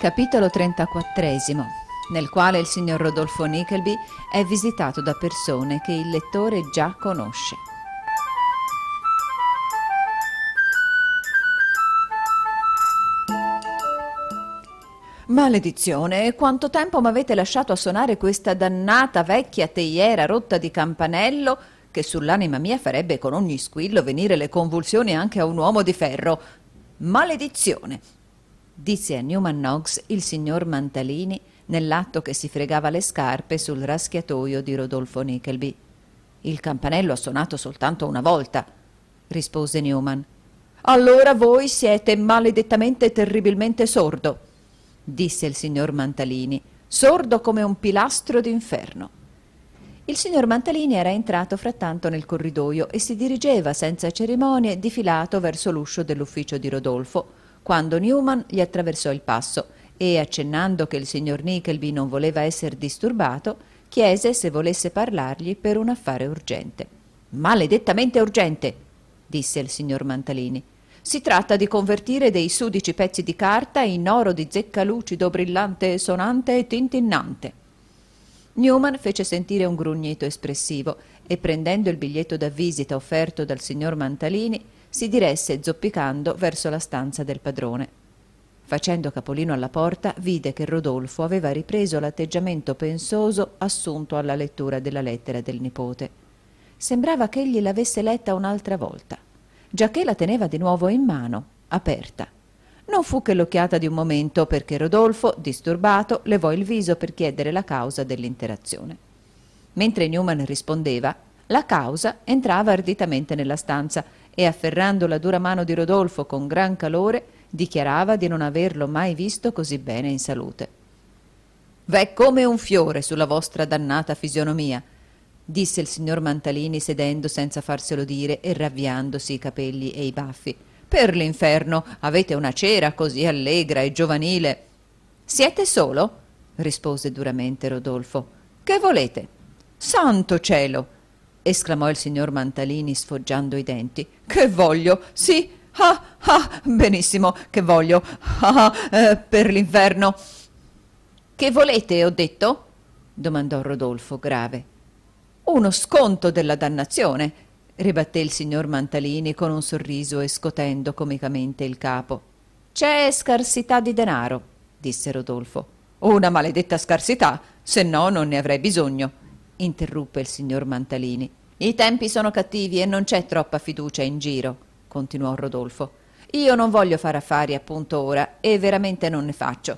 Capitolo 34, nel quale il signor Rodolfo Nickleby è visitato da persone che il lettore già conosce. Maledizione, quanto tempo m'avete lasciato a suonare questa dannata vecchia teiera rotta di campanello, che sull'anima mia farebbe con ogni squillo venire le convulsioni anche a un uomo di ferro. Maledizione! Disse a Newman Noggs il signor Mantalini nell'atto che si fregava le scarpe sul raschiatoio di Rodolfo Nickleby. Il campanello ha suonato soltanto una volta, rispose Newman. Allora voi siete maledettamente e terribilmente sordo, disse il signor Mantalini, sordo come un pilastro d'inferno. Il signor Mantalini era entrato frattanto nel corridoio e si dirigeva senza cerimonie difilato verso l'uscio dell'ufficio di Rodolfo, quando Newman gli attraversò il passo e, accennando che il signor Nickleby non voleva essere disturbato, chiese se volesse parlargli per un affare urgente. Maledettamente urgente, disse il signor Mantalini. Si tratta di convertire dei sudici pezzi di carta in oro di zecca lucido, brillante, sonante e tintinnante. Newman fece sentire un grugnito espressivo e, prendendo il biglietto da visita offerto dal signor Mantalini, si diresse zoppicando verso la stanza del padrone. Facendo capolino alla porta, vide che Rodolfo aveva ripreso l'atteggiamento pensoso assunto alla lettura della lettera del nipote. Sembrava che egli l'avesse letta un'altra volta, giacché la teneva di nuovo in mano, aperta. Non fu che l'occhiata di un momento, perché Rodolfo, disturbato, levò il viso per chiedere la causa dell'interazione. Mentre Newman rispondeva, la causa entrava arditamente nella stanza e, afferrando la dura mano di Rodolfo con gran calore, dichiarava di non averlo mai visto così bene in salute. «V'è come un fiore sulla vostra dannata fisionomia», disse il signor Mantalini sedendo senza farselo dire e ravviandosi i capelli e i baffi. «Per l'inferno, avete una cera così allegra e giovanile». «Siete solo?» rispose duramente Rodolfo. «Che volete?» «Santo cielo!» esclamò il signor Mantalini sfoggiando i denti. «Che voglio? Sì! Benissimo, che voglio! Per l'inferno!» «Che volete, ho detto?» domandò Rodolfo grave. «Uno sconto della dannazione», ribatté il signor Mantalini con un sorriso e scotendo comicamente il capo. «C'è scarsità di denaro», disse Rodolfo. «Una maledetta scarsità, se no non ne avrei bisogno», interruppe il signor Mantalini. «I tempi sono cattivi e non c'è troppa fiducia in giro», continuò Rodolfo. «Io non voglio fare affari appunto ora e veramente non ne faccio.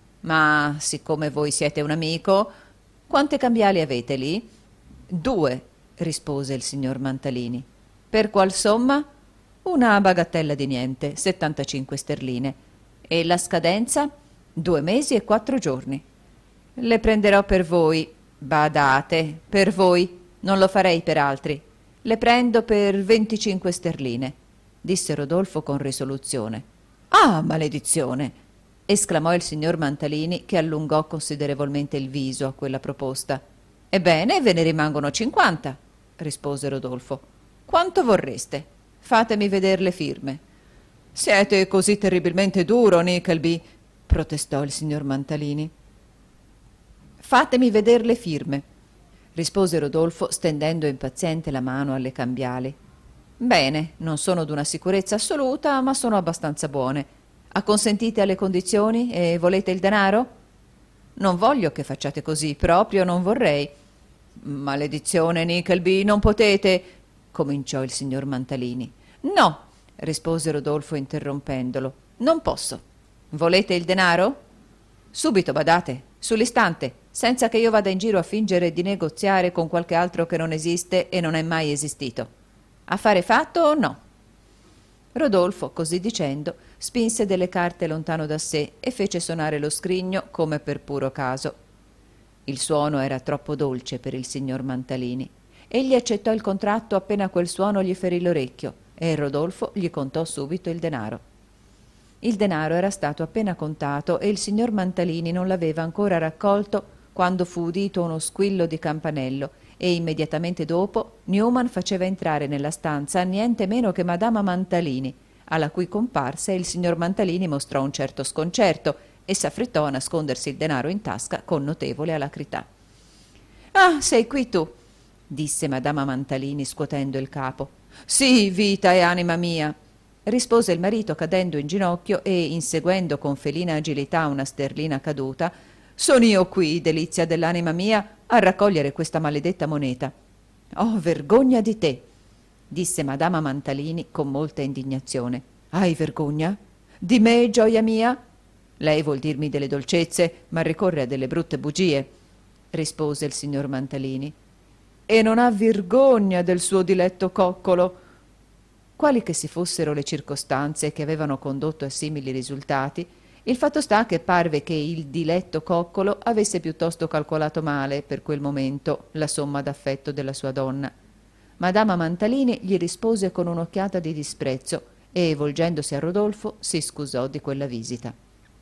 Ma siccome voi siete un amico, quante cambiali avete lì?» «2», rispose il signor Mantalini. «Per qual somma?» «Una bagattella di niente, 75 sterline. E la scadenza?» 2 mesi e 4 giorni. «Le prenderò per voi. Badate, per voi. Non lo farei per altri. Le prendo per 25 sterline», disse Rodolfo con risoluzione. «Ah, maledizione!» esclamò il signor Mantalini, che allungò considerevolmente il viso a quella proposta. «Ebbene, ve ne rimangono 50», rispose Rodolfo. «Quanto vorreste? Fatemi veder le firme». «Siete così terribilmente duro, Nickleby», protestò il signor Mantalini. «Fatemi veder le firme», rispose Rodolfo stendendo impaziente la mano alle cambiali. «Bene, non sono d'una sicurezza assoluta, ma sono abbastanza buone. Acconsentite alle condizioni e volete il denaro?» «Non voglio che facciate così, proprio non vorrei». «Maledizione, Nickleby, non potete», cominciò il signor Mantalini. «No», rispose Rodolfo interrompendolo, «non posso. Volete il denaro?» «Subito, badate, sull'istante, senza che io vada in giro a fingere di negoziare con qualche altro che non esiste e non è mai esistito. Affare fatto o no?» Rodolfo, così dicendo, spinse delle carte lontano da sé e fece suonare lo scrigno come per puro caso. Il suono era troppo dolce per il signor Mantalini. Egli accettò il contratto appena quel suono gli ferì l'orecchio e Rodolfo gli contò subito il denaro. Il denaro era stato appena contato e il signor Mantalini non l'aveva ancora raccolto quando fu udito uno squillo di campanello e immediatamente dopo Newman faceva entrare nella stanza niente meno che madama Mantalini, alla cui comparsa il signor Mantalini mostrò un certo sconcerto e s'affrettò a nascondersi il denaro in tasca con notevole alacrità. «Ah, sei qui tu», disse madama Mantalini scuotendo il capo. «Sì, vita e anima mia», rispose il marito cadendo in ginocchio e inseguendo con felina agilità una sterlina caduta. «Son io qui, delizia dell'anima mia, a raccogliere questa maledetta moneta». «Oh, vergogna di te», disse madama Mantalini con molta indignazione. «Hai vergogna? Di me, gioia mia?» «Lei vuol dirmi delle dolcezze, ma ricorre a delle brutte bugie», rispose il signor Mantalini. «E non ha vergogna del suo diletto coccolo?» Quali che si fossero le circostanze che avevano condotto a simili risultati, il fatto sta che parve che il diletto coccolo avesse piuttosto calcolato male per quel momento la somma d'affetto della sua donna. Madama Mantalini gli rispose con un'occhiata di disprezzo e, volgendosi a Rodolfo, si scusò di quella visita.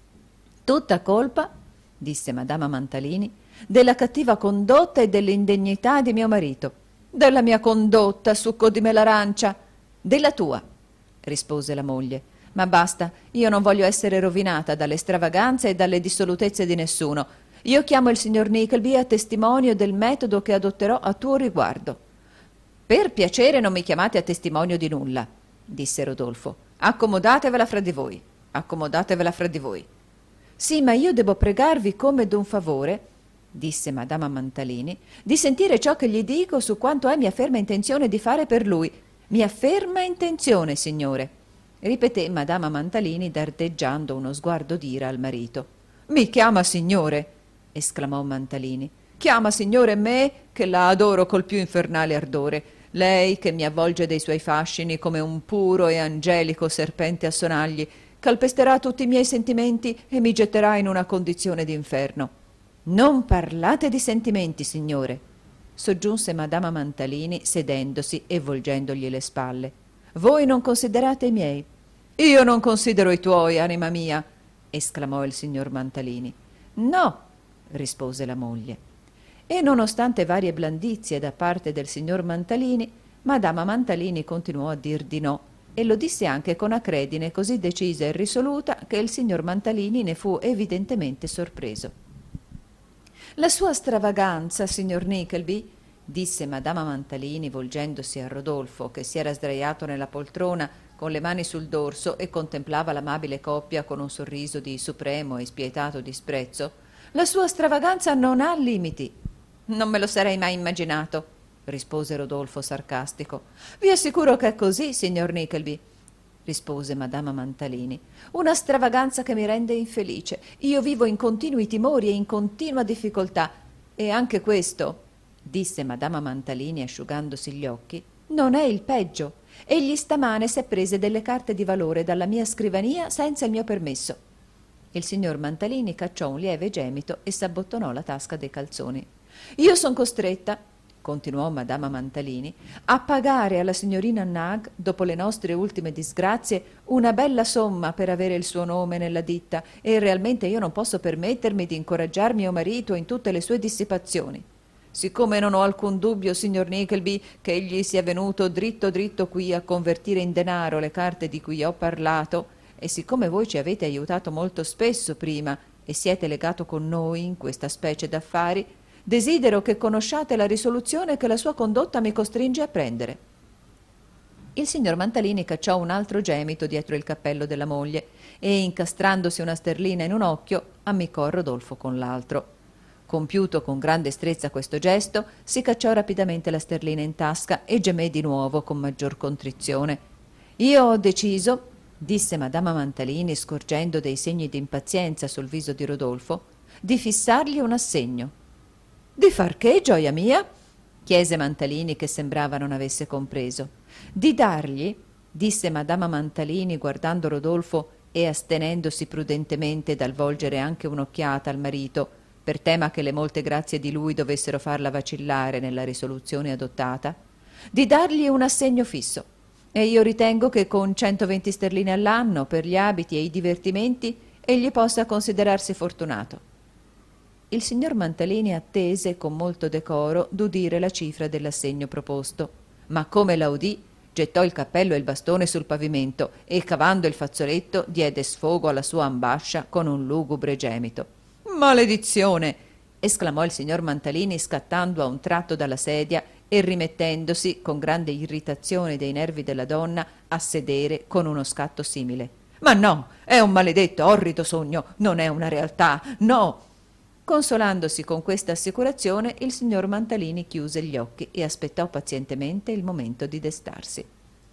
«Tutta colpa», disse madama Mantalini, «della cattiva condotta e dell'indegnità di mio marito». «Della mia condotta, succo di melarancia?» «Della tua», rispose la moglie. «Ma basta, io non voglio essere rovinata dalle stravaganze e dalle dissolutezze di nessuno. Io chiamo il signor Nickleby a testimonio del metodo che adotterò a tuo riguardo». «Per piacere non mi chiamate a testimonio di nulla», disse Rodolfo. «Accomodatevela fra di voi, accomodatevela fra di voi». «Sì, ma io devo pregarvi come d'un favore», disse madama Mantalini, «di sentire ciò che gli dico su quanto è mia ferma intenzione di fare per lui». «Mia ferma intenzione, signore», ripeté madama Mantalini dardeggiando uno sguardo d'ira al marito. «Mi chiama signore», esclamò Mantalini. «Chiama signore me, che la adoro col più infernale ardore. Lei che mi avvolge dei suoi fascini come un puro e angelico serpente a sonagli, calpesterà tutti i miei sentimenti e mi getterà in una condizione d'inferno». «Non parlate di sentimenti, signore», soggiunse madama Mantalini sedendosi e volgendogli le spalle. «Voi non considerate i miei». «Io non considero i tuoi, anima mia», esclamò il signor Mantalini. «No», rispose la moglie. E nonostante varie blandizie da parte del signor Mantalini, madama Mantalini continuò a dir di no, e lo disse anche con acredine così decisa e risoluta che il signor Mantalini ne fu evidentemente sorpreso. «La sua stravaganza, signor Nickleby», disse madama Mantalini volgendosi a Rodolfo, che si era sdraiato nella poltrona con le mani sul dorso e contemplava l'amabile coppia con un sorriso di supremo e spietato disprezzo, «la sua stravaganza non ha limiti». «Non me lo sarei mai immaginato», rispose Rodolfo sarcastico. «Vi assicuro che è così, signor Nickleby», rispose madama Mantalini. «Una stravaganza che mi rende infelice. Io vivo in continui timori e in continua difficoltà. E anche questo», disse madama Mantalini asciugandosi gli occhi, «non è il peggio. Egli stamane s'è prese delle carte di valore dalla mia scrivania senza il mio permesso». Il signor Mantalini cacciò un lieve gemito e s'abbottonò la tasca dei calzoni. «Io son costretta», continuò madama Mantalini, «a pagare alla signorina Nag, dopo le nostre ultime disgrazie, una bella somma per avere il suo nome nella ditta, e realmente io non posso permettermi di incoraggiar mio marito in tutte le sue dissipazioni. Siccome non ho alcun dubbio, signor Nickleby, che egli sia venuto dritto dritto qui a convertire in denaro le carte di cui ho parlato, e siccome voi ci avete aiutato molto spesso prima e siete legato con noi in questa specie d'affari, desidero che conosciate la risoluzione che la sua condotta mi costringe a prendere». Il signor Mantalini cacciò un altro gemito dietro il cappello della moglie e, incastrandosi una sterlina in un occhio, ammiccò Rodolfo con l'altro. Compiuto con gran destrezza questo gesto, si cacciò rapidamente la sterlina in tasca e gemé di nuovo con maggior contrizione. «Io ho deciso», disse madama Mantalini scorgendo dei segni d'impazienza sul viso di Rodolfo, «di fissargli un assegno». «Di far che, gioia mia?» chiese Mantalini, che sembrava non avesse compreso. «Di dargli», disse madama Mantalini guardando Rodolfo e astenendosi prudentemente dal volgere anche un'occhiata al marito, per tema che le molte grazie di lui dovessero farla vacillare nella risoluzione adottata, «di dargli un assegno fisso, e io ritengo che con 120 sterline all'anno per gli abiti e i divertimenti egli possa considerarsi fortunato». Il signor Mantalini attese con molto decoro d'udire la cifra dell'assegno proposto, ma come la udì gettò il cappello e il bastone sul pavimento e, cavando il fazzoletto, diede sfogo alla sua ambascia con un lugubre gemito. «Maledizione!» esclamò il signor Mantalini, scattando a un tratto dalla sedia e rimettendosi, con grande irritazione dei nervi della donna, a sedere con uno scatto simile. «Ma no, è un maledetto, orrido sogno, non è una realtà, no!» Consolandosi con questa assicurazione, il signor Mantalini chiuse gli occhi e aspettò pazientemente il momento di destarsi.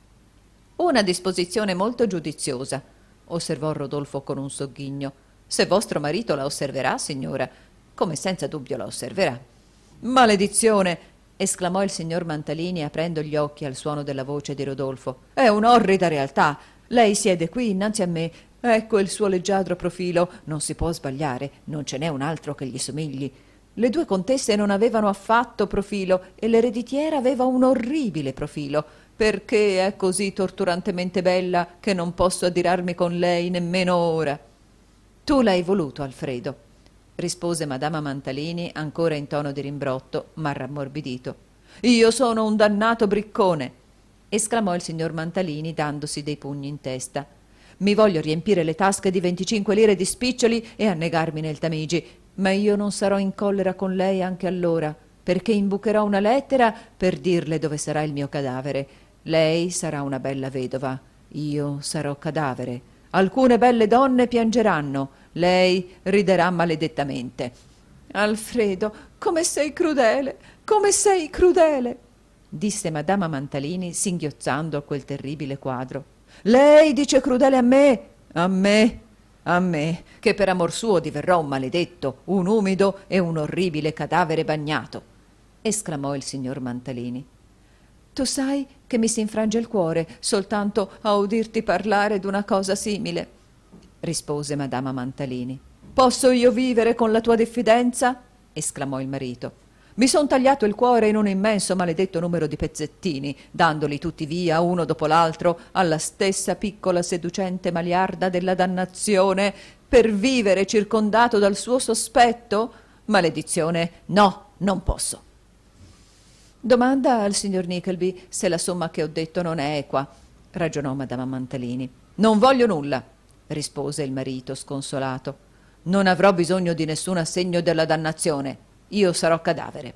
«Una disposizione molto giudiziosa», osservò Rodolfo con un sogghigno. «Se vostro marito la osserverà, signora, come senza dubbio la osserverà». «Maledizione!» esclamò il signor Mantalini, aprendo gli occhi al suono della voce di Rodolfo. «È un'orrida realtà. Lei siede qui innanzi a me. Ecco il suo leggiadro profilo. Non si può sbagliare, non ce n'è un altro che gli somigli. Le due contesse non avevano affatto profilo e l'ereditiera aveva un orribile profilo, perché è così torturantemente bella che non posso adirarmi con lei nemmeno ora». «Tu l'hai voluto, Alfredo», rispose madama Mantalini, ancora in tono di rimbrotto, ma rammorbidito. «Io sono un dannato briccone», esclamò il signor Mantalini, dandosi dei pugni in testa. «Mi voglio riempire le tasche di 25 lire di spiccioli e annegarmi nel Tamigi, ma io non sarò in collera con lei anche allora, perché imbucherò una lettera per dirle dove sarà il mio cadavere. Lei sarà una bella vedova, io sarò cadavere. Alcune belle donne piangeranno, lei riderà maledettamente». «Alfredo, come sei crudele, come sei crudele!» disse madama Mantalini, singhiozzando a quel terribile quadro. «Lei dice crudele a me, a me, a me, che per amor suo diverrò un maledetto, un umido e un orribile cadavere bagnato», esclamò il signor Mantalini. «Tu sai che mi si infrange il cuore soltanto a udirti parlare d'una cosa simile», rispose madama Mantalini. «Posso io vivere con la tua diffidenza?» esclamò il marito. «Mi son tagliato il cuore in un immenso maledetto numero di pezzettini, dandoli tutti via uno dopo l'altro alla stessa piccola seducente maliarda della dannazione, per vivere circondato dal suo sospetto? Maledizione, no, non posso». «Domanda al signor Nickleby se la somma che ho detto non è equa», ragionò madama Mantalini. «Non voglio nulla», rispose il marito sconsolato. «Non avrò bisogno di nessun assegno della dannazione. Io sarò cadavere».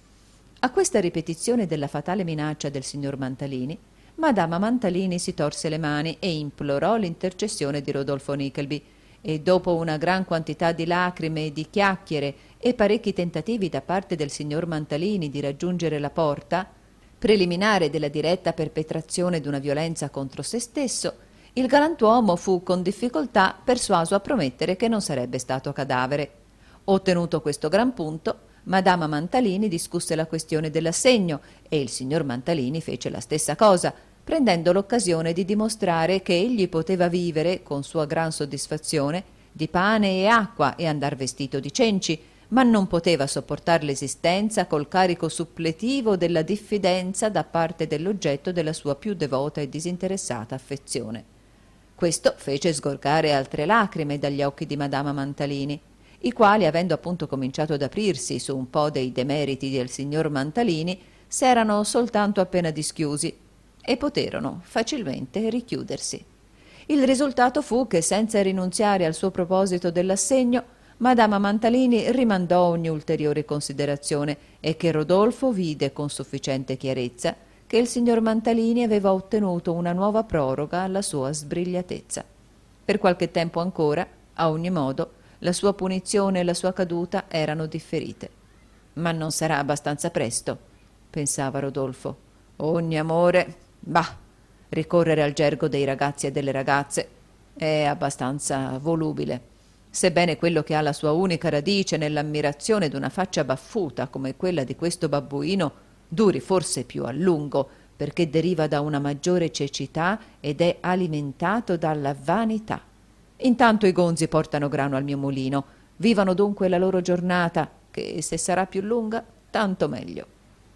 A questa ripetizione della fatale minaccia del signor Mantalini, madama Mantalini si torse le mani e implorò l'intercessione di Rodolfo Nickleby, e dopo una gran quantità di lacrime e di chiacchiere e parecchi tentativi da parte del signor Mantalini di raggiungere la porta, preliminare della diretta perpetrazione d'una violenza contro se stesso, il galantuomo fu con difficoltà persuaso a promettere che non sarebbe stato cadavere. Ottenuto questo gran punto, madama Mantalini discusse la questione dell'assegno e il signor Mantalini fece la stessa cosa, prendendo l'occasione di dimostrare che egli poteva vivere, con sua gran soddisfazione, di pane e acqua e andar vestito di cenci, ma non poteva sopportar l'esistenza col carico suppletivo della diffidenza da parte dell'oggetto della sua più devota e disinteressata affezione. Questo fece sgorgare altre lacrime dagli occhi di madama Mantalini, i quali, avendo appunto cominciato ad aprirsi su un po' dei demeriti del signor Mantalini, s'erano soltanto appena dischiusi e poterono facilmente richiudersi. Il risultato fu che, senza rinunziare al suo proposito dell'assegno, madama Mantalini rimandò ogni ulteriore considerazione e che Rodolfo vide con sufficiente chiarezza che il signor Mantalini aveva ottenuto una nuova proroga alla sua sbrigliatezza. Per qualche tempo ancora, a ogni modo, la sua punizione e la sua caduta erano differite. «Ma non sarà abbastanza presto», pensava Rodolfo. «Ogni amore, bah, ricorrere al gergo dei ragazzi e delle ragazze è abbastanza volubile, sebbene quello che ha la sua unica radice nell'ammirazione d'una faccia baffuta come quella di questo babbuino duri forse più a lungo, perché deriva da una maggiore cecità ed è alimentato dalla vanità. Intanto i gonzi portano grano al mio mulino, vivano dunque la loro giornata, che se sarà più lunga, tanto meglio».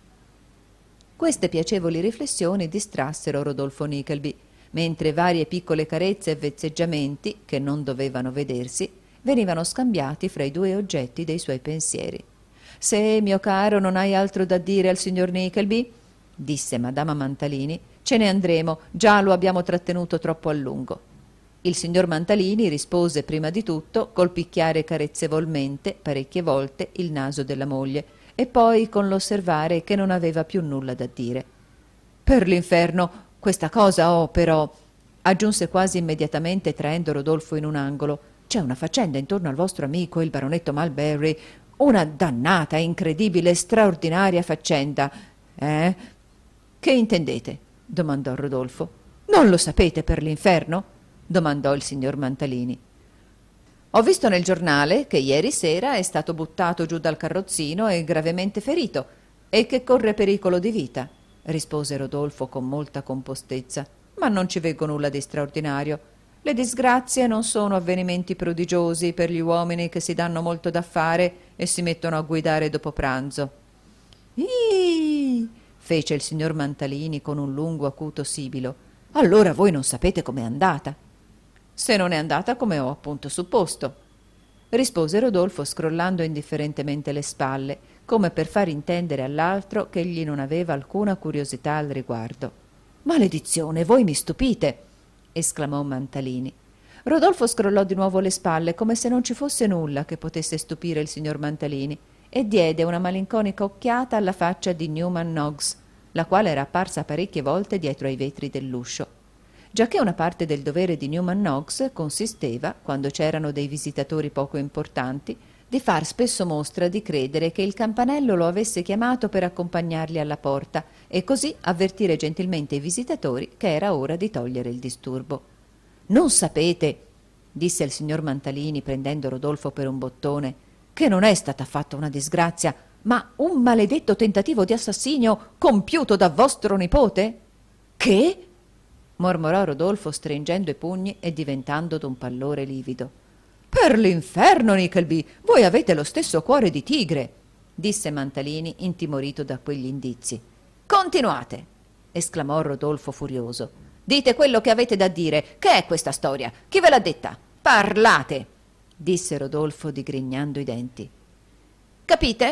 Queste piacevoli riflessioni distrassero Rodolfo Nickleby, mentre varie piccole carezze e vezzeggiamenti, che non dovevano vedersi, venivano scambiati fra i due oggetti dei suoi pensieri. «Se, mio caro, non hai altro da dire al signor Nickleby», disse madama Mantalini, ce ne andremo, già lo abbiamo trattenuto troppo a lungo. Il signor Mantalini rispose prima di tutto col picchiare carezzevolmente parecchie volte il naso della moglie e poi con l'osservare che non aveva più nulla da dire. Per l'inferno, questa cosa ho però, aggiunse quasi immediatamente traendo Rodolfo in un angolo. C'è una faccenda intorno al vostro amico, il baronetto Mulberry, una dannata, incredibile, straordinaria faccenda. Che intendete? Domandò Rodolfo. Non lo sapete per l'inferno? Domandò il signor Mantalini. Ho visto nel giornale che ieri sera è stato buttato giù dal carrozzino e gravemente ferito e che corre pericolo di vita, rispose Rodolfo con molta compostezza. Ma non ci veggo nulla di straordinario. Le disgrazie non sono avvenimenti prodigiosi per gli uomini che si danno molto da fare e si mettono a guidare dopo pranzo. Ih! Fece il signor Mantalini con un lungo acuto sibilo. Allora voi non sapete com'è andata. Se non è andata come ho appunto supposto, rispose Rodolfo scrollando indifferentemente le spalle, come per far intendere all'altro che egli non aveva alcuna curiosità al riguardo. Maledizione, voi mi stupite! Esclamò Mantalini. Rodolfo scrollò di nuovo le spalle come se non ci fosse nulla che potesse stupire il signor Mantalini e diede una malinconica occhiata alla faccia di Newman Noggs, la quale era apparsa parecchie volte dietro ai vetri dell'uscio. Giacché una parte del dovere di Newman Noggs consisteva, quando c'erano dei visitatori poco importanti, di far spesso mostra di credere che il campanello lo avesse chiamato per accompagnarli alla porta e così avvertire gentilmente i visitatori che era ora di togliere il disturbo. Non sapete, disse il signor Mantalini prendendo Rodolfo per un bottone, che non è stata fatta una disgrazia, ma un maledetto tentativo di assassinio compiuto da vostro nipote? Che? Mormorò Rodolfo stringendo i pugni e diventando d'un pallore livido. Per l'inferno, Nickleby, voi avete lo stesso cuore di tigre, disse Mantalini intimorito da quegli indizi. Continuate, esclamò Rodolfo furioso. Dite quello che avete da dire. Che è questa storia? Chi ve l'ha detta? Parlate, disse Rodolfo digrignando i denti. Capite?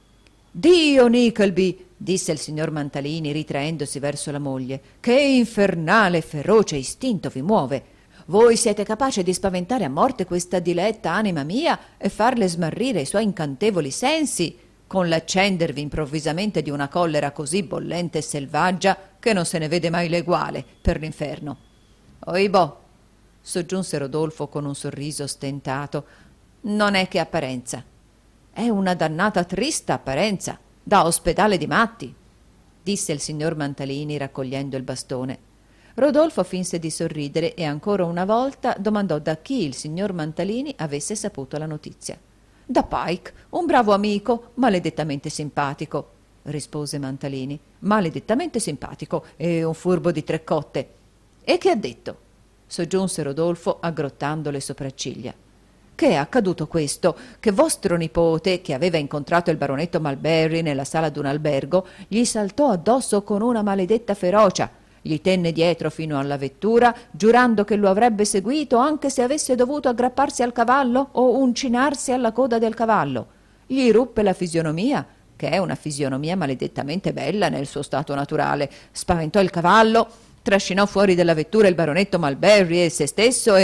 Dio, Nickleby, disse il signor Mantalini ritraendosi verso la moglie, che infernale e feroce istinto vi muove. Voi siete capace di spaventare a morte questa diletta anima mia e farle smarrire i suoi incantevoli sensi, con l'accendervi improvvisamente di una collera così bollente e selvaggia che non se ne vede mai l'eguale, per l'inferno. Oibò, soggiunse Rodolfo con un sorriso stentato, non è che apparenza. È una dannata trista apparenza, da ospedale di matti, disse il signor Mantalini raccogliendo il bastone. Rodolfo finse di sorridere e ancora una volta domandò da chi il signor Mantalini avesse saputo la notizia. Da Pike, un bravo amico, maledettamente simpatico, rispose Mantalini. Maledettamente simpatico e un furbo di tre cotte. E che ha detto? Soggiunse Rodolfo aggrottando le sopracciglia. Che è accaduto questo, che vostro nipote, che aveva incontrato il baronetto Mulberry nella sala d'un albergo, gli saltò addosso con una maledetta ferocia, gli tenne dietro fino alla vettura, giurando che lo avrebbe seguito anche se avesse dovuto aggrapparsi al cavallo o uncinarsi alla coda del cavallo. Gli ruppe la fisionomia, che è una fisionomia maledettamente bella nel suo stato naturale, spaventò il cavallo, trascinò fuori dalla vettura il baronetto Mulberry e se stesso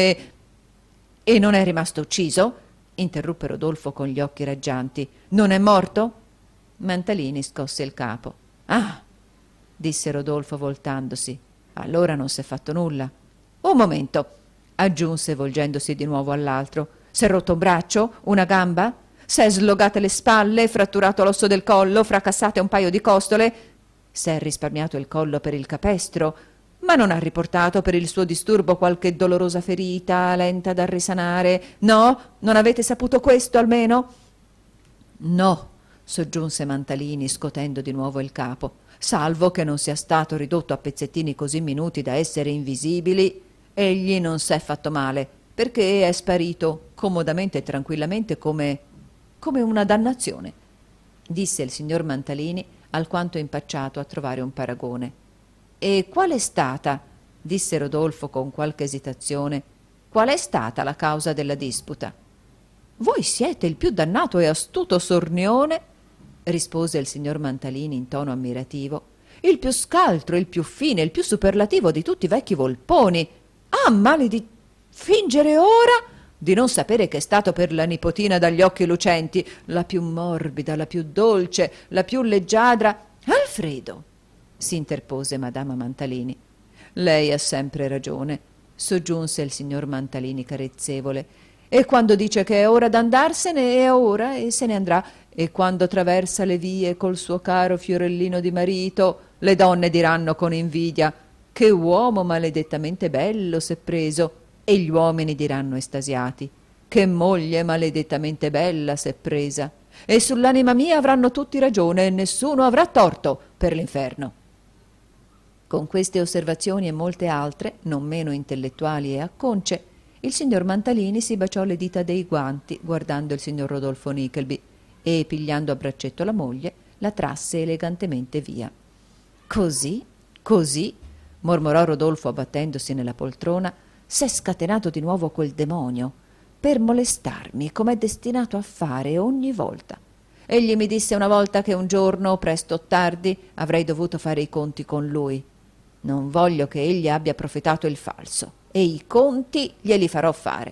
E non è rimasto ucciso? Interruppe Rodolfo con gli occhi raggianti. Non è morto? Mantalini scosse il capo. Ah, disse Rodolfo voltandosi. Allora non s'è fatto nulla. Un momento, aggiunse volgendosi di nuovo all'altro. S'è rotto un braccio? Una gamba? S'è slogate le spalle? Fratturato l'osso del collo? Fracassate un paio di costole? S'è risparmiato il collo per il capestro? Ma non ha riportato per il suo disturbo qualche dolorosa ferita, lenta da risanare? No? Non avete saputo questo almeno? No, soggiunse Mantalini scotendo di nuovo il capo, salvo che non sia stato ridotto a pezzettini così minuti da essere invisibili. Egli non s'è fatto male, perché è sparito comodamente e tranquillamente come una dannazione, disse il signor Mantalini alquanto impacciato a trovare un paragone. E qual è stata, disse Rodolfo con qualche esitazione, qual è stata la causa della disputa? Voi siete il più dannato e astuto sornione, rispose il signor Mantalini in tono ammirativo, il più scaltro, il più fine, il più superlativo di tutti i vecchi volponi. Ah, fingere ora di non sapere che è stato per la nipotina dagli occhi lucenti, la più morbida, la più dolce, la più leggiadra. Alfredo, si interpose madama Mantalini. Lei ha sempre ragione, soggiunse il signor Mantalini carezzevole. E quando dice che è ora d'andarsene, è ora e se ne andrà. E quando traversa le vie col suo caro fiorellino di marito, le donne diranno con invidia: che uomo maledettamente bello s'è preso. E gli uomini diranno estasiati: che moglie maledettamente bella s'è presa. E sull'anima mia avranno tutti ragione e nessuno avrà torto per l'inferno. Con queste osservazioni e molte altre, non meno intellettuali e acconce, il signor Mantalini si baciò le dita dei guanti guardando il signor Rodolfo Nickleby e, pigliando a braccetto la moglie, la trasse elegantemente via. Così, così, mormorò Rodolfo abbattendosi nella poltrona, s'è scatenato di nuovo quel demonio per molestarmi, com'è destinato a fare ogni volta. Egli mi disse una volta che un giorno, presto o tardi, avrei dovuto fare i conti con lui. Non voglio che egli abbia profetato il falso, e i conti glieli farò fare.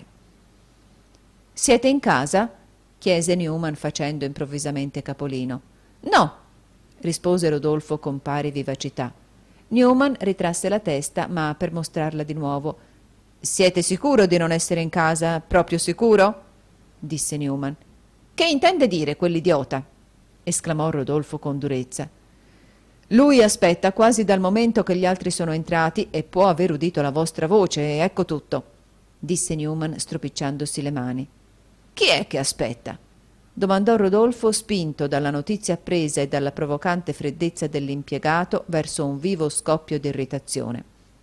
Siete in casa? Chiese Newman facendo improvvisamente capolino. No, rispose Rodolfo con pari vivacità. Newman ritrasse la testa, ma per mostrarla di nuovo. Siete sicuro di non essere in casa? Proprio sicuro? Disse Newman. Che intende dire quell'idiota? Esclamò Rodolfo con durezza. Lui aspetta quasi dal momento che gli altri sono entrati e può aver udito la vostra voce, e ecco tutto, disse Newman stropicciandosi le mani. Chi è che aspetta? Domandò Rodolfo, spinto dalla notizia appresa e dalla provocante freddezza dell'impiegato verso un vivo scoppio di irritazione.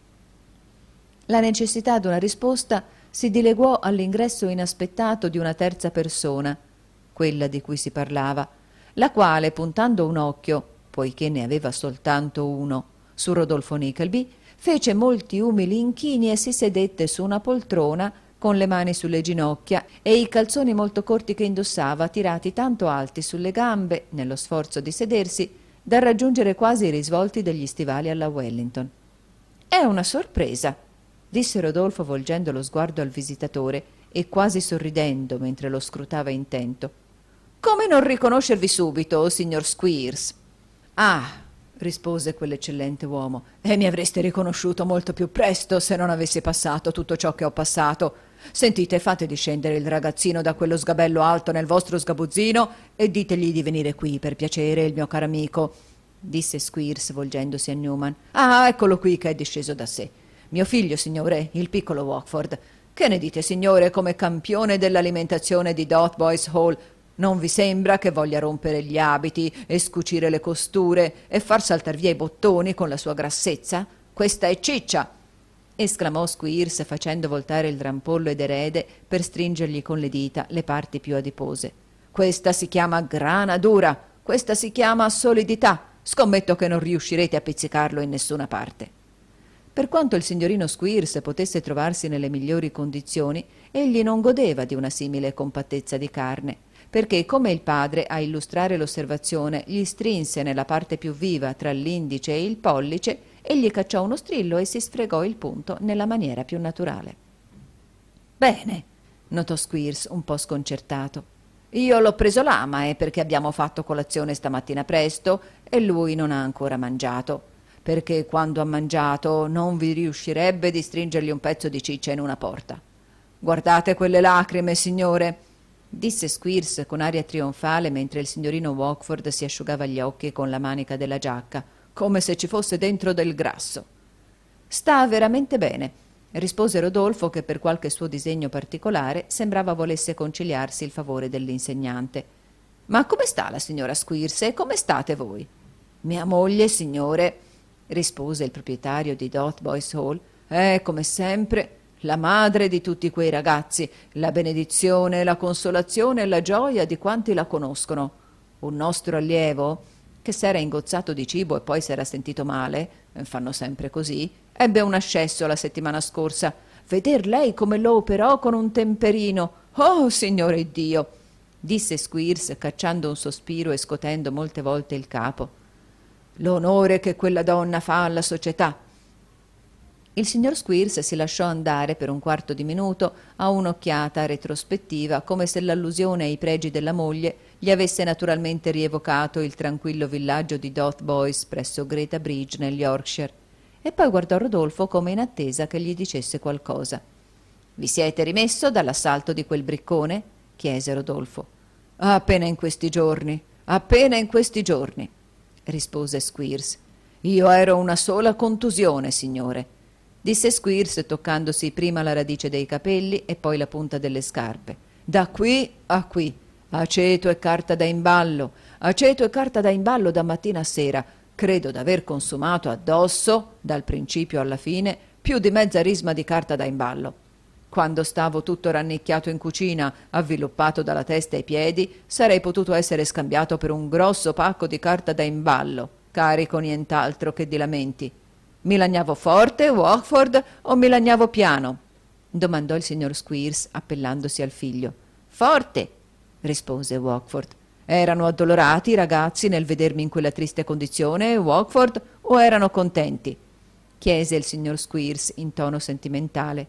La necessità d'una risposta si dileguò all'ingresso inaspettato di una terza persona, quella di cui si parlava, la quale, puntando un occhio, poiché ne aveva soltanto uno, su Rodolfo Nickleby, fece molti umili inchini e si sedette su una poltrona con le mani sulle ginocchia e i calzoni molto corti che indossava tirati tanto alti sulle gambe, nello sforzo di sedersi, da raggiungere quasi i risvolti degli stivali alla Wellington. «È una sorpresa», disse Rodolfo volgendo lo sguardo al visitatore e quasi sorridendo mentre lo scrutava intento. «Come non riconoscervi subito, signor Squeers?» «Ah», rispose quell'eccellente uomo, «e mi avreste riconosciuto molto più presto se non avessi passato tutto ciò che ho passato. Sentite, fate discendere il ragazzino da quello sgabello alto nel vostro sgabuzzino e ditegli di venire qui, per piacere, il mio caro amico», disse Squeers volgendosi a Newman. «Ah, eccolo qui che è disceso da sé. Mio figlio, signore, il piccolo Walkford. Che ne dite, signore, come campione dell'alimentazione di Dotheboys Hall? Non vi sembra che voglia rompere gli abiti e scucire le costure e far saltar via i bottoni con la sua grassezza? Questa è ciccia!» esclamò Squeers facendo voltare il drampollo ed erede per stringergli con le dita le parti più adipose. «Questa si chiama grana dura, questa si chiama solidità. Scommetto che non riuscirete a pizzicarlo in nessuna parte». Per quanto il signorino Squeers potesse trovarsi nelle migliori condizioni, egli non godeva di una simile compattezza di carne, perché, come il padre, a illustrare l'osservazione, gli strinse nella parte più viva tra l'indice e il pollice, egli cacciò uno strillo e si sfregò il punto nella maniera più naturale. «Bene», notò Squeers un po' sconcertato. «Io l'ho preso là, ma è perché abbiamo fatto colazione stamattina presto e lui non ha ancora mangiato. Perché quando ha mangiato non vi riuscirebbe di stringergli un pezzo di ciccia in una porta. Guardate quelle lacrime, signore», disse Squeers con aria trionfale mentre il signorino Walkford si asciugava gli occhi con la manica della giacca, come se ci fosse dentro del grasso. «Sta veramente bene», rispose Rodolfo, che per qualche suo disegno particolare sembrava volesse conciliarsi il favore dell'insegnante. «Ma come sta la signora Squeers e come state voi?» «Mia moglie, signore», rispose il proprietario di Dotheboys Hall, «è, come sempre, la madre di tutti quei ragazzi, la benedizione, la consolazione e la gioia di quanti la conoscono. Un nostro allievo, che s'era ingozzato di cibo e poi s'era sentito male, fanno sempre così, ebbe un ascesso la settimana scorsa. Veder lei come lo operò con un temperino! Oh, signore Dio!» disse Squeers, cacciando un sospiro e scotendo molte volte il capo. l'onore che quella donna fa alla società. Il signor Squeers si lasciò andare per un quarto di minuto a un'occhiata retrospettiva, come se l'allusione ai pregi della moglie gli avesse naturalmente rievocato il tranquillo villaggio di Dotheboys presso Greta Bridge nel Yorkshire, e poi guardò Rodolfo come in attesa che gli dicesse qualcosa. «Vi siete rimesso dall'assalto di quel briccone?» chiese Rodolfo. «Appena in questi giorni, rispose Squeers. «Io ero una sola contusione, signore», disse Squeers toccandosi prima la radice dei capelli e poi la punta delle scarpe. «Da qui a qui, aceto e carta da imballo da mattina a sera. Credo d'aver consumato addosso, dal principio alla fine, più di mezza risma di carta da imballo. Quando stavo tutto rannicchiato in cucina, avviluppato dalla testa ai piedi, sarei potuto essere scambiato per un grosso pacco di carta da imballo, carico nient'altro che di lamenti. Mi lagnavo forte, Walkford, o mi lagnavo piano?» domandò il signor Squeers, appellandosi al figlio. «Forte», rispose Walkford. «Erano addolorati i ragazzi nel vedermi in quella triste condizione, Walkford, o erano contenti?» chiese il signor Squeers in tono sentimentale.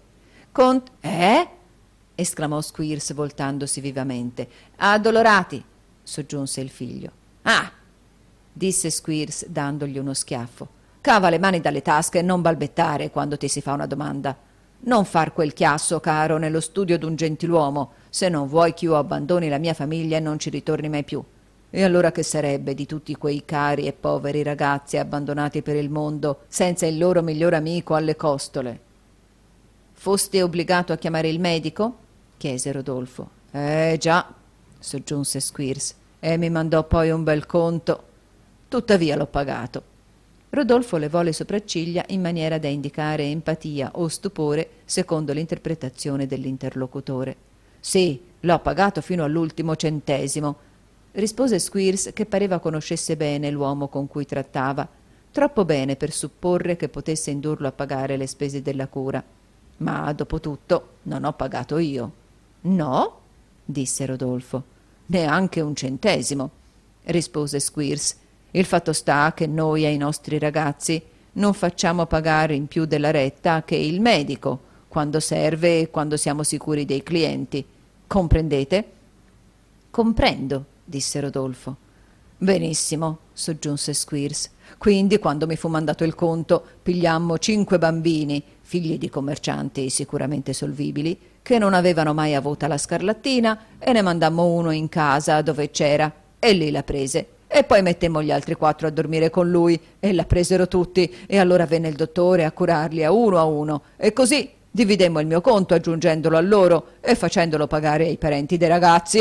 Esclamò Squeers voltandosi vivamente. «Addolorati», soggiunse il figlio. «Ah!» disse Squeers dandogli uno schiaffo. «Cava le mani dalle tasche e non balbettare quando ti si fa una domanda. Non far quel chiasso, caro, nello studio d'un gentiluomo, se non vuoi ch'io abbandoni la mia famiglia e non ci ritorni mai più. E allora che sarebbe di tutti quei cari e poveri ragazzi abbandonati per il mondo senza il loro miglior amico alle costole?» «Foste obbligato a chiamare il medico?» chiese Rodolfo. Già», soggiunse Squeers, «e mi mandò poi un bel conto. Tuttavia l'ho pagato». Rodolfo levò le sopracciglia in maniera da indicare empatia o stupore secondo l'interpretazione dell'interlocutore. «Sì, l'ho pagato fino all'ultimo centesimo», rispose Squeers, che pareva conoscesse bene l'uomo con cui trattava, troppo bene per supporre che potesse indurlo a pagare le spese della cura. «Ma dopo tutto non ho pagato io». «No?» disse Rodolfo. «Neanche un centesimo», rispose Squeers. «Il fatto sta che noi ai nostri ragazzi non facciamo pagare in più della retta che il medico, quando serve e quando siamo sicuri dei clienti. Comprendete?» «Comprendo», disse Rodolfo. «Benissimo», soggiunse Squeers. «Quindi, quando mi fu mandato il conto, pigliammo 5 bambini, figli di commercianti sicuramente solvibili, che non avevano mai avuta la scarlattina, e ne mandammo uno in casa dove c'era, e lì la prese. E poi mettemmo gli altri 4 a dormire con lui, e la presero tutti, e allora venne il dottore a curarli a uno, e così dividemmo il mio conto aggiungendolo a loro e facendolo pagare ai parenti dei ragazzi».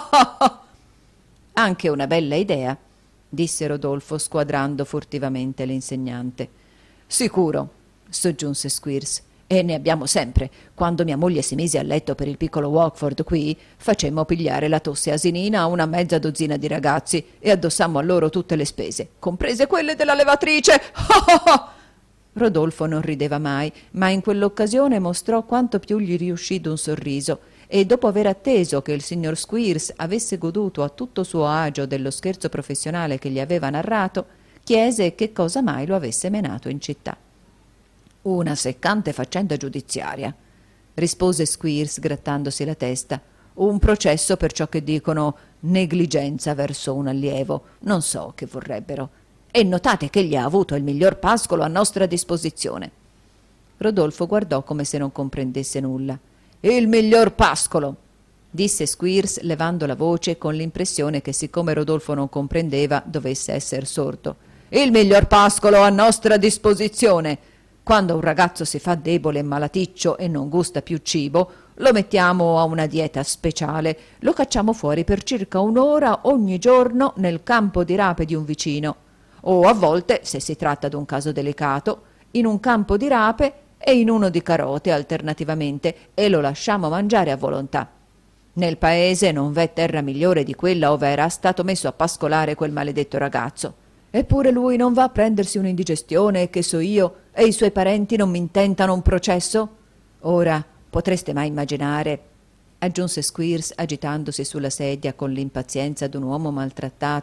«Anche una bella idea», disse Rodolfo, squadrando furtivamente l'insegnante. «Sicuro», soggiunse Squeers, «e ne abbiamo sempre. Quando mia moglie si mise a letto per il piccolo Walkford qui, facemmo pigliare la tosse asinina a una mezza dozzina di ragazzi e addossammo a loro tutte le spese, comprese quelle della levatrice». Rodolfo non rideva mai, ma in quell'occasione mostrò quanto più gli riuscì d'un sorriso, e dopo aver atteso che il signor Squeers avesse goduto a tutto suo agio dello scherzo professionale che gli aveva narrato, chiese che cosa mai lo avesse menato in città. «Una seccante faccenda giudiziaria», rispose Squeers grattandosi la testa. «Un processo per ciò che dicono negligenza verso un allievo, non so che vorrebbero. E notate che egli ha avuto il miglior pascolo a nostra disposizione». Rodolfo guardò come se non comprendesse nulla. «Il miglior pascolo», disse Squeers levando la voce con l'impressione che, siccome Rodolfo non comprendeva, dovesse esser sordo. «Il miglior pascolo a nostra disposizione. Quando un ragazzo si fa debole e malaticcio e non gusta più cibo, lo mettiamo a una dieta speciale, lo cacciamo fuori per circa 1 ora ogni giorno nel campo di rape di un vicino, o a volte, se si tratta d'un caso delicato, in un campo di rape e in uno di carote alternativamente, e lo lasciamo mangiare a volontà. Nel paese non v'è terra migliore di quella ove era stato messo a pascolare quel maledetto ragazzo. Eppure lui non va a prendersi un'indigestione, che so io, e i suoi parenti non mi intentano un processo? Ora, potreste mai immaginare», aggiunse Squeers agitandosi sulla sedia con l'impazienza d'un uomo maltrattato,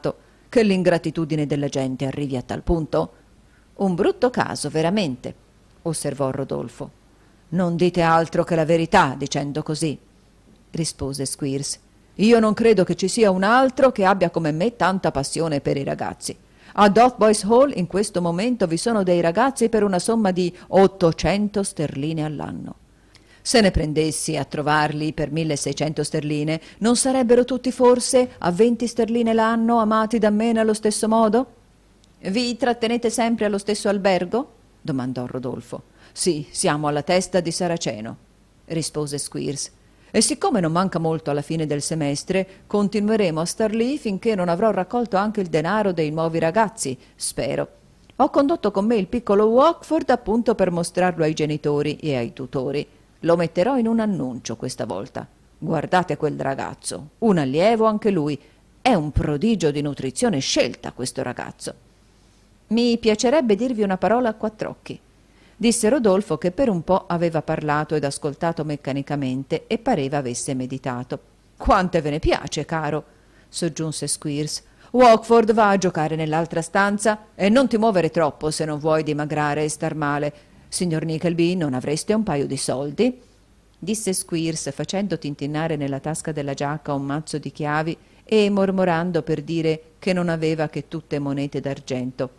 che l'ingratitudine della gente arrivi a tal punto. Un brutto caso, veramente, osservò Rodolfo. Non dite altro che la verità dicendo così, rispose Squeers. Io non credo che ci sia un altro che abbia come me tanta passione per i ragazzi. A Dotheboys Hall in questo momento vi sono dei ragazzi per una somma di 800 sterline all'anno. Se ne prendessi a trovarli per 1600 sterline, non sarebbero tutti forse a 20 sterline l'anno amati da me nello stesso modo? Vi trattenete sempre allo stesso albergo? Domandò Rodolfo. Sì, siamo alla testa di Saraceno, rispose Squeers. E siccome non manca molto alla fine del semestre, continueremo a star lì finché non avrò raccolto anche il denaro dei nuovi ragazzi, spero. Ho condotto con me il piccolo Walkford appunto per mostrarlo ai genitori e ai tutori. Lo metterò in un annuncio questa volta. Guardate quel ragazzo, un allievo anche lui. È un prodigio di nutrizione scelta questo ragazzo. Mi piacerebbe dirvi una parola a quattr'occhi, disse Rodolfo, che per un po' aveva parlato ed ascoltato meccanicamente e pareva avesse meditato. Quante ve ne piace, caro, soggiunse Squeers. Walkford va a giocare nell'altra stanza e non ti muovere troppo se non vuoi dimagrare e star male. Signor Nickleby, non avreste un paio di soldi? Disse Squeers, facendo tintinnare nella tasca della giacca un mazzo di chiavi e mormorando per dire che non aveva che tutte monete d'argento.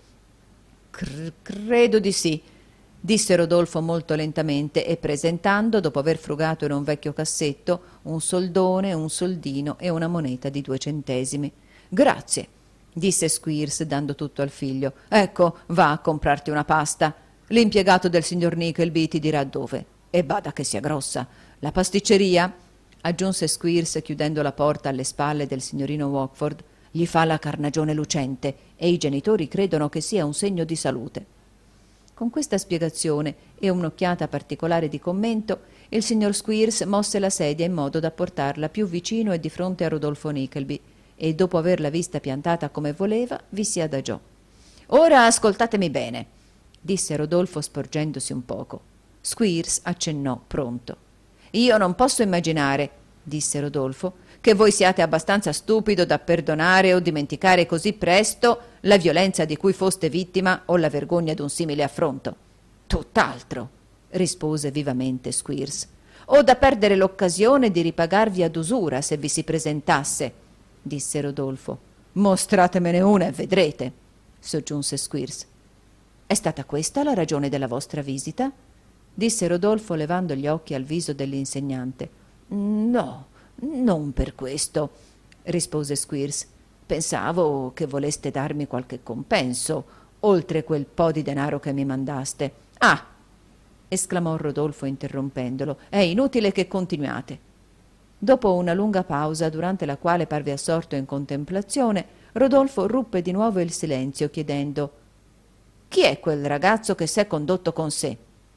Credo di sì, disse Rodolfo molto lentamente e presentando, dopo aver frugato in un vecchio cassetto, un soldone, un soldino e una moneta di 2 centesimi. Grazie, disse Squeers dando tutto al figlio. Ecco, va a comprarti una pasta. L'impiegato del signor Nickleby ti dirà dove. E bada che sia grossa. La pasticceria, aggiunse Squeers chiudendo la porta alle spalle del signorino Walkford, gli fa la carnagione lucente e i genitori credono che sia un segno di salute. Con questa spiegazione e un'occhiata particolare di commento, il signor Squeers mosse la sedia in modo da portarla più vicino e di fronte a Rodolfo Nickleby e, dopo averla vista piantata come voleva, vi si adagiò. «Ora ascoltatemi bene», disse Rodolfo sporgendosi un poco. Squeers accennò pronto. «Io non posso immaginare», disse Rodolfo, «che voi siate abbastanza stupido da perdonare o dimenticare così presto la violenza di cui foste vittima o la vergogna d'un simile affronto». «Tutt'altro», rispose vivamente Squeers. «O da perdere l'occasione di ripagarvi ad usura se vi si presentasse», disse Rodolfo. «Mostratemene una e vedrete», soggiunse Squeers. «È stata questa la ragione della vostra visita?» disse Rodolfo levando gli occhi al viso dell'insegnante. «No, non per questo», rispose Squeers. «Pensavo che voleste darmi qualche compenso, oltre quel po' di denaro che mi mandaste». «Ah!» esclamò Rodolfo interrompendolo. «È inutile che continuate». Dopo una lunga pausa, durante la quale parve assorto in contemplazione, Rodolfo ruppe di nuovo il silenzio, chiedendo: «Chi è quel ragazzo che s'è condotto con sé?»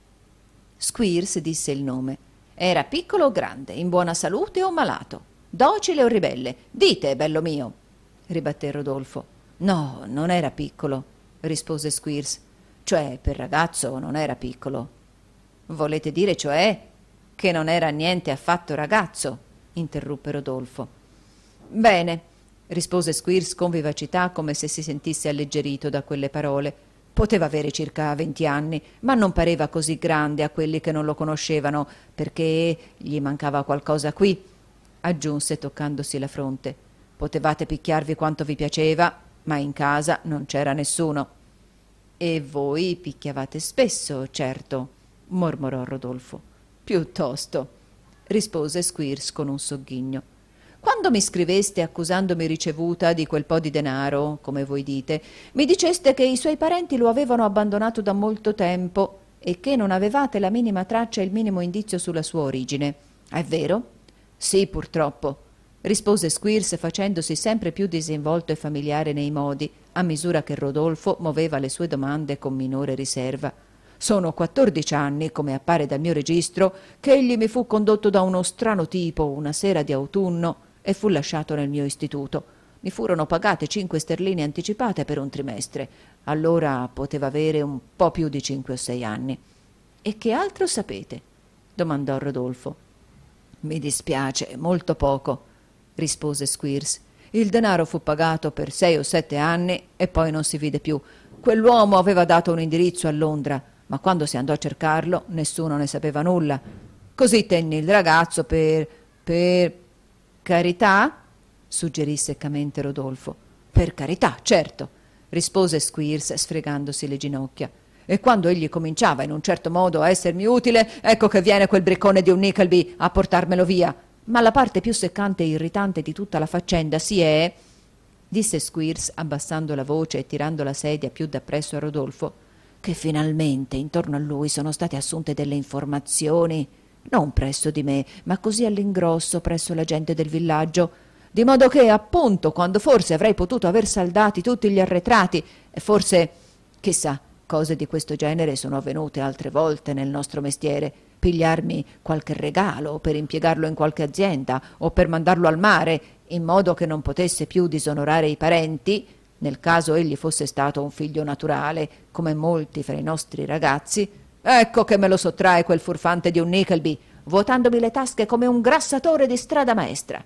Squeers disse il nome. «Era piccolo o grande, in buona salute o malato, docile o ribelle? Dite, bello mio!» ribatté Rodolfo. «No, non era piccolo», rispose Squeers. «Cioè, per ragazzo non era piccolo». «Volete dire, cioè, che non era niente affatto ragazzo?» interruppe Rodolfo. «Bene», rispose Squeers con vivacità, come se si sentisse alleggerito da quelle parole. Poteva avere circa 20 anni, ma non pareva così grande a quelli che non lo conoscevano, perché gli mancava qualcosa qui, aggiunse toccandosi la fronte. Potevate picchiarvi quanto vi piaceva, ma in casa non c'era nessuno. E voi picchiavate spesso, certo, mormorò Rodolfo. Piuttosto, rispose Squeers con un sogghigno. Quando mi scriveste accusandomi ricevuta di quel po' di denaro, come voi dite, mi diceste che i suoi parenti lo avevano abbandonato da molto tempo e che non avevate la minima traccia e il minimo indizio sulla sua origine. È vero? Sì, purtroppo, rispose Squeers facendosi sempre più disinvolto e familiare nei modi, a misura che Rodolfo muoveva le sue domande con minore riserva. Sono 14 anni, come appare dal mio registro, che egli mi fu condotto da uno strano tipo una sera di autunno e fu lasciato nel mio istituto. Mi furono pagate 5 sterline anticipate per un trimestre. Allora poteva avere un po' più di 5 o 6 anni. «E che altro sapete?» domandò Rodolfo. «Mi dispiace, molto poco», rispose Squeers. Il denaro fu pagato per 6 o 7 anni e poi non si vide più. Quell'uomo aveva dato un indirizzo a Londra, ma quando si andò a cercarlo nessuno ne sapeva nulla. Così tenni il ragazzo per carità? Suggerì seccamente Rodolfo. Per carità, certo, rispose Squeers sfregandosi le ginocchia. E quando egli cominciava in un certo modo a essermi utile, ecco che viene quel briccone di un Nickleby a portarmelo via. Ma la parte più seccante e irritante di tutta la faccenda disse Squeers abbassando la voce e tirando la sedia più dappresso a Rodolfo, che finalmente intorno a lui sono state assunte delle informazioni, non presso di me, ma così all'ingrosso presso la gente del villaggio, di modo che, appunto, quando forse avrei potuto aver saldati tutti gli arretrati, e forse, chissà, cose di questo genere sono avvenute altre volte nel nostro mestiere, pigliarmi qualche regalo per impiegarlo in qualche azienda o per mandarlo al mare, in modo che non potesse più disonorare i parenti, nel caso egli fosse stato un figlio naturale, come molti fra i nostri ragazzi, ecco che me lo sottrae quel furfante di un Nickleby, vuotandomi le tasche come un grassatore di strada maestra.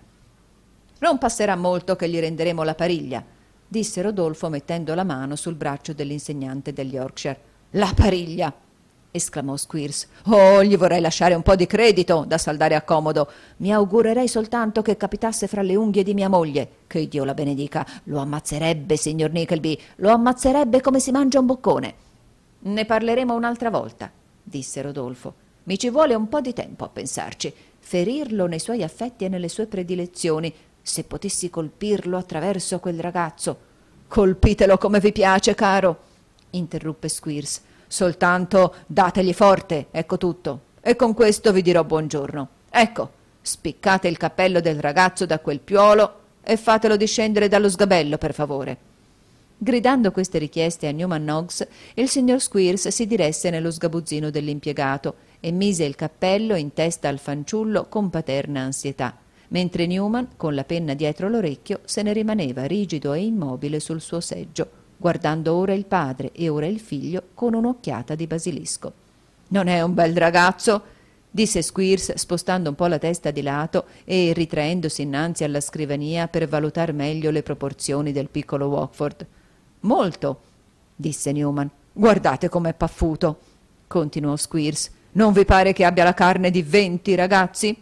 Non passerà molto che gli renderemo la pariglia, disse Rodolfo mettendo la mano sul braccio dell'insegnante del Yorkshire. La pariglia! Esclamò Squeers. Oh, gli vorrei lasciare un po' di credito da saldare a comodo. Mi augurerei soltanto che capitasse fra le unghie di mia moglie. Che Dio la benedica. Lo ammazzerebbe, signor Nickleby. Lo ammazzerebbe come si mangia un boccone. Ne parleremo un'altra volta, disse Rodolfo. Mi ci vuole un po' di tempo a pensarci. Ferirlo nei suoi affetti e nelle sue predilezioni. Se potessi colpirlo attraverso quel ragazzo. Colpitelo come vi piace, caro, interruppe Squeers. Soltanto dategli forte, ecco tutto. E con questo vi dirò buongiorno. Ecco, spiccate il cappello del ragazzo da quel piuolo e fatelo discendere dallo sgabello, per favore. Gridando queste richieste a Newman Noggs, il signor Squeers si diresse nello sgabuzzino dell'impiegato e mise il cappello in testa al fanciullo con paterna ansietà, mentre Newman, con la penna dietro l'orecchio, se ne rimaneva rigido e immobile sul suo seggio, guardando ora il padre e ora il figlio con un'occhiata di basilisco. «Non è un bel ragazzo?» disse Squeers, spostando un po' la testa di lato e ritraendosi innanzi alla scrivania per valutar meglio le proporzioni del piccolo Wackford. «Molto», disse Newman. «Guardate com'è paffuto», continuò Squeers. «Non vi pare che abbia la carne di 20 ragazzi?»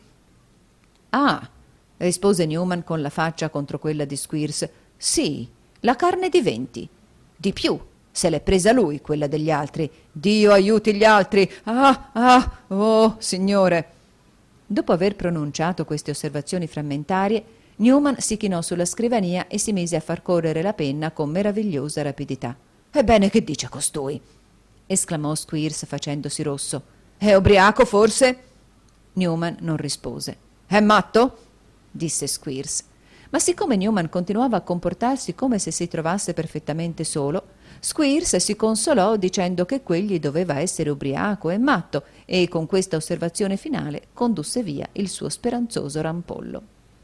«Ah», rispose Newman con la faccia contro quella di Squeers. «Sì, la carne di 20. Di più, se l'è presa lui, quella degli altri. Dio aiuti gli altri! Oh, signore!» Dopo aver pronunciato queste osservazioni frammentarie, Newman si chinò sulla scrivania e si mise a far correre la penna con meravigliosa rapidità. «Ebbene, che dice costui?» esclamò Squeers facendosi rosso. «È ubriaco, forse?» Newman non rispose. «È matto?» disse Squeers. Ma siccome Newman continuava a comportarsi come se si trovasse perfettamente solo, Squeers si consolò dicendo che quegli doveva essere ubriaco e matto, e con questa osservazione finale condusse via il suo speranzoso rampollo.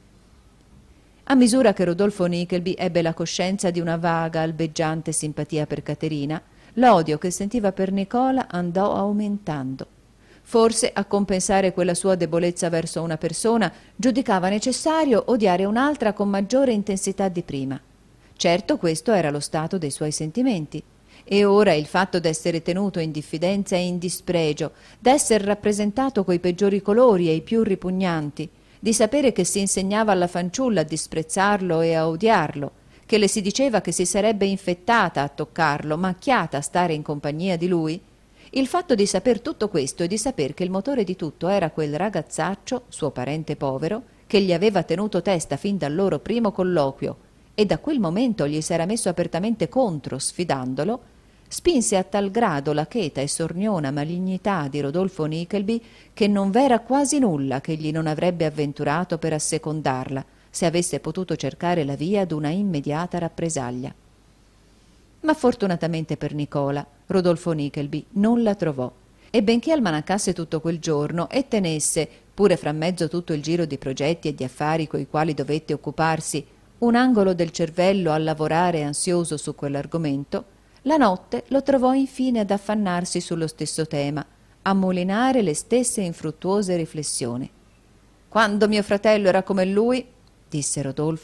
A misura che Rodolfo Nickleby ebbe la coscienza di una vaga, albeggiante simpatia per Caterina, l'odio che sentiva per Nicola andò aumentando. Forse, a compensare quella sua debolezza verso una persona, giudicava necessario odiare un'altra con maggiore intensità di prima. Certo, questo era lo stato dei suoi sentimenti. E ora il fatto d'essere tenuto in diffidenza e in dispregio, d'esser rappresentato coi peggiori colori e i più ripugnanti, di sapere che si insegnava alla fanciulla a disprezzarlo e a odiarlo, che le si diceva che si sarebbe infettata a toccarlo, macchiata a stare in compagnia di lui, il fatto di saper tutto questo e di saper che il motore di tutto era quel ragazzaccio, suo parente povero, che gli aveva tenuto testa fin dal loro primo colloquio e da quel momento gli s'era messo apertamente contro, sfidandolo, spinse a tal grado la cheta e sorniona malignità di Rodolfo Nickleby che non v'era quasi nulla che egli non avrebbe avventurato per assecondarla, se avesse potuto cercare la via d'una immediata rappresaglia. Ma fortunatamente per Nicola, Rodolfo Nickleby non la trovò, e benché almanaccasse tutto quel giorno e tenesse, pure fra mezzo tutto il giro di progetti e di affari coi quali dovette occuparsi, un angolo del cervello a lavorare ansioso su quell'argomento, la notte lo trovò infine ad affannarsi sullo stesso tema, a mulinare le stesse infruttuose riflessioni. «Quando mio fratello era come lui», disse Rodolfo,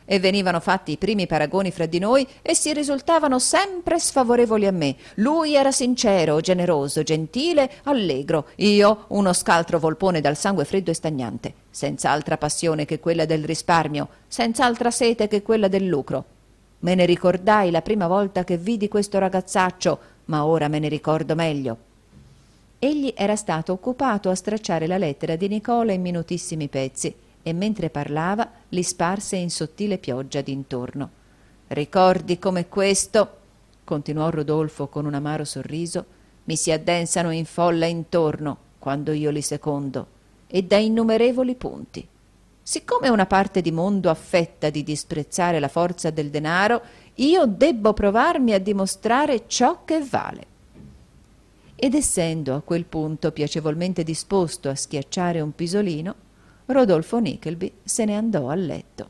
e venivano fatti i primi paragoni fra di noi e si risultavano sempre sfavorevoli a me. Lui era sincero, generoso, gentile, allegro, io uno scaltro volpone dal sangue freddo e stagnante, senza altra passione che quella del risparmio, senza altra sete che quella del lucro. Me ne ricordai la prima volta che vidi questo ragazzaccio, ma ora me ne ricordo meglio. Egli era stato occupato a stracciare la lettera di Nicola in minutissimi pezzi e mentre parlava li sparse in sottile pioggia d'intorno. «Ricordi come questo», continuò Rodolfo con un amaro sorriso, «mi si addensano in folla intorno quando io li secondo, e da innumerevoli punti. Siccome una parte di mondo affetta di disprezzare la forza del denaro, io debbo provarmi a dimostrare ciò che vale». Ed essendo a quel punto piacevolmente disposto a schiacciare un pisolino, Rodolfo Nickleby se ne andò a letto.